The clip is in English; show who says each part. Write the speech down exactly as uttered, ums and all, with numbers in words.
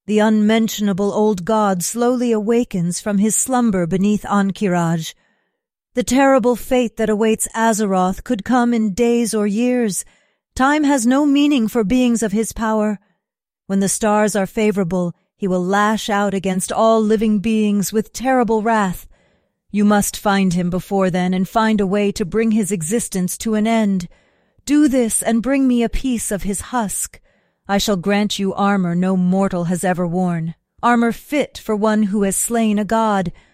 Speaker 1: The unmentionable old god slowly awakens from his slumber beneath Ankh-Kiraj. The terrible fate that awaits Azeroth could come in days or years. Time has no meaning for beings of his power. When the stars are favorable, he will lash out against all living beings with terrible wrath. You must find him before then and find a way to bring his existence to an end. Do this and bring me a piece of his husk. I shall grant you armor no mortal has ever worn, armor fit for one who has slain a god,